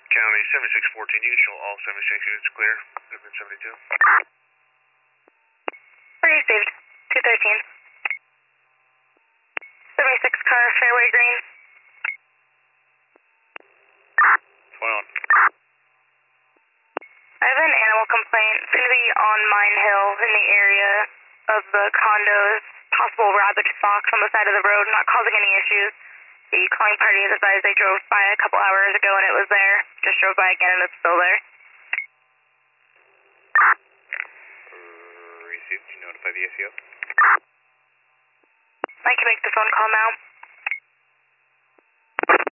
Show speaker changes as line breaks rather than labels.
County 7614, you can show all 76 units clear. Open 72.
Received. 213. 76 car, fairway green.
21.
I have an animal complaint. It's going to be on Mine Hill in the area of the condos. Possible rabid fox on the side of the road, not causing any issues. The calling party has advised they drove by a couple hours ago and it was there. Just drove by again and it's still there.
Received. You notify the ACO?
I can make the phone call now.